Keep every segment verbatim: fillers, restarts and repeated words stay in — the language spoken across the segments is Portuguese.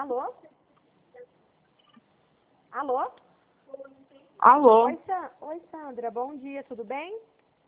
Alô? Alô? Alô? Oi, Sa Oi, Sandra, bom dia, tudo bem?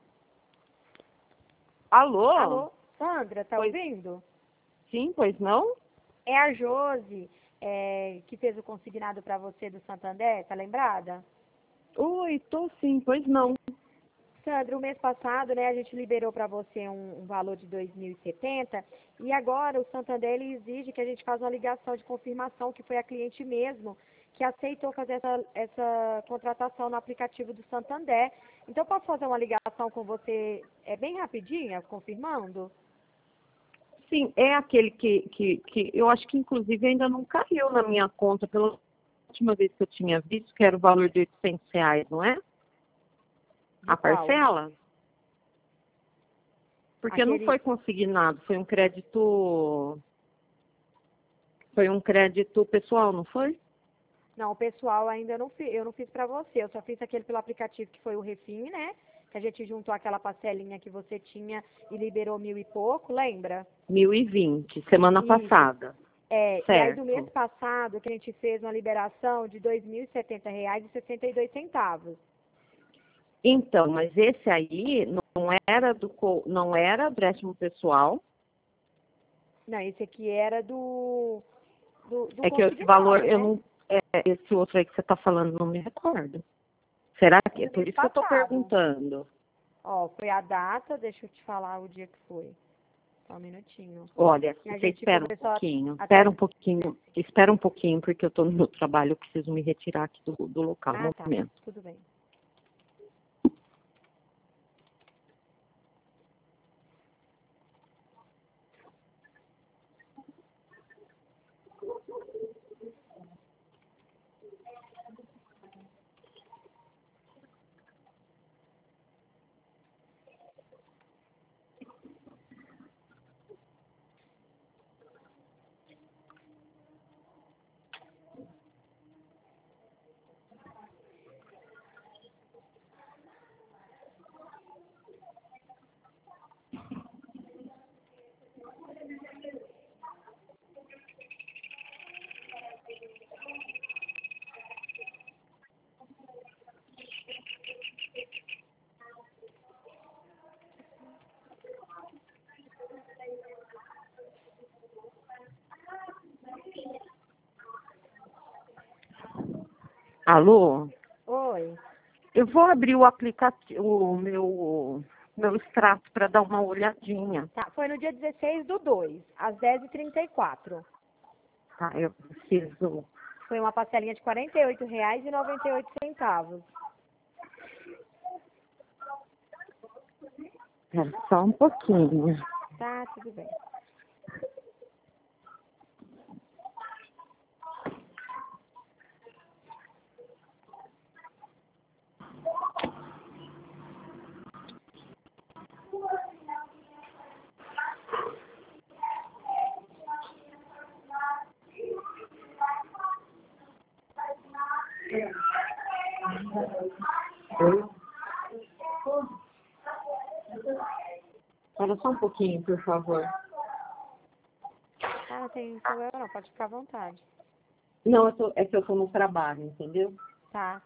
Alô? Alô? Sandra, tá Pois- ouvindo? Sim, pois não? É a Josi, é, que fez o consignado para você do Santander, tá lembrada? Oi, tô sim, pois não. Sandra, o mês passado, né, a gente liberou para você um, um valor de dois mil e setenta e agora o Santander ele exige que a gente faça uma ligação de confirmação, que foi a cliente mesmo que aceitou fazer essa, essa contratação no aplicativo do Santander. Então, posso fazer uma ligação com você é, bem rapidinha, confirmando? Sim, é aquele que, que, que eu acho que inclusive ainda não caiu na minha conta, pela última vez que eu tinha visto, que era o valor de oitocentos reais, não é? De A qual? parcela? Porque não Aquele... foi consignado, foi um crédito. Foi um crédito pessoal, não foi? Não, o pessoal ainda não fiz, eu não fiz para você, eu só fiz aquele pelo aplicativo que foi o Refim, né? Que a gente juntou aquela parcelinha que você tinha e liberou mil e pouco, lembra? mil e vinte, semana Isso. passada. É, e aí do mês Certo. passado que a gente fez uma liberação de dois mil e setenta reais e sessenta e dois centavos. Então, mas esse aí não era do co- não era empréstimo pessoal. Não, esse aqui era do do, do É que esse consignado, valor, né? eu não. É, esse outro aí que você está falando, não me recordo. Será que é Do por mês isso que eu estou passado. perguntando? Ó, foi a data, deixa eu te falar o dia que foi. Só um minutinho. Olha, E a você gente espera um começou a- pouquinho, até. espera um pouquinho, espera um pouquinho, porque eu estou no meu trabalho, eu preciso me retirar aqui do, do local, Ah, um tá. momento. Tudo bem. Alô? Oi. Eu vou abrir o aplicativo, o meu, meu extrato para dar uma olhadinha. Tá, foi no dia dezesseis do dois, às dez e trinta e quatro. Tá, eu preciso. Foi uma parcelinha de quarenta e oito reais e noventa e oito centavos. Espera só um pouquinho. Tá, tudo bem. Espera só um pouquinho, por favor. Ah, não tem problema não, pode ficar à vontade. Não, eu tô, é que eu estou no trabalho, entendeu? Tá.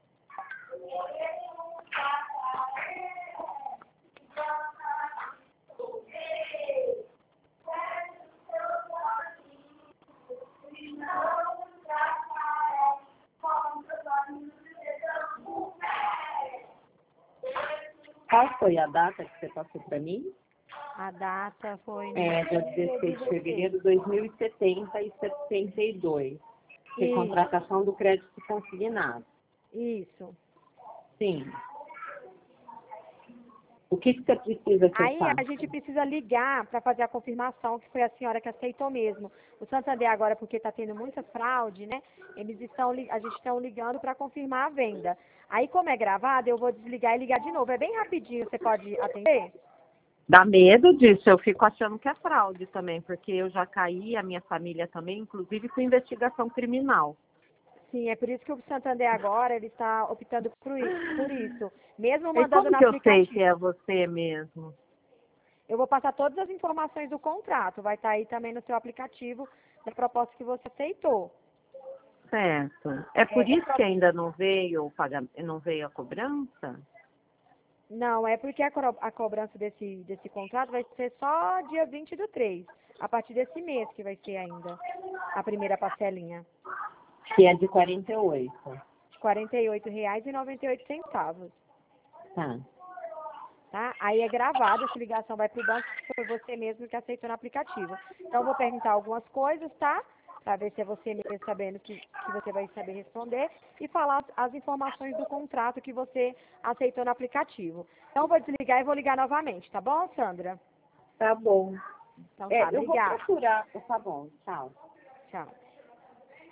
Qual foi a data que você passou para mim? A data foi no É, dia dia dezesseis de dezesseis. fevereiro de dois mil e setenta e setenta e dois. Que é Isso, contratação do crédito consignado. isso. Sim. O que, que você precisa que eu Aí a faça? gente precisa ligar para fazer a confirmação que foi a senhora que aceitou mesmo. O Santander agora, porque está tendo muita fraude, né? Eles estão, li- a gente estão ligando para confirmar a venda. Aí, como é gravado, eu vou desligar e ligar de novo. É bem rapidinho, você pode atender? Dá medo disso, eu fico achando que é fraude também, porque eu já caí, a minha família também, inclusive com investigação criminal. Sim, é por isso que o Santander agora ele está optando por i- por isso. Mesmo E mandando como no que eu sei que aplicativo. é você mesmo? Eu vou passar todas as informações do contrato. Vai estar aí também no seu aplicativo da proposta que você aceitou. Certo. É por É, é isso pro- que ainda não veio o pagamento, não veio a cobrança? Não, é porque a, coro- a cobrança desse, desse contrato vai ser só dia vinte do três, a partir desse mês que vai ser ainda a primeira parcelinha, Que é de quarenta e oito. de quarenta e oito reais e noventa e oito centavos. Tá. Tá? Aí é gravado, essa ligação vai para o banco, que foi você mesmo que aceitou no aplicativo. Então, eu vou perguntar algumas coisas, tá? Para ver se é você mesmo sabendo que, que você vai saber responder e falar as informações do contrato que você aceitou no aplicativo. Então, eu vou desligar e vou ligar novamente, tá bom, Sandra? Tá bom. Então, É, tá, eu vou obrigada. procurar. Tá bom, tchau. Tchau.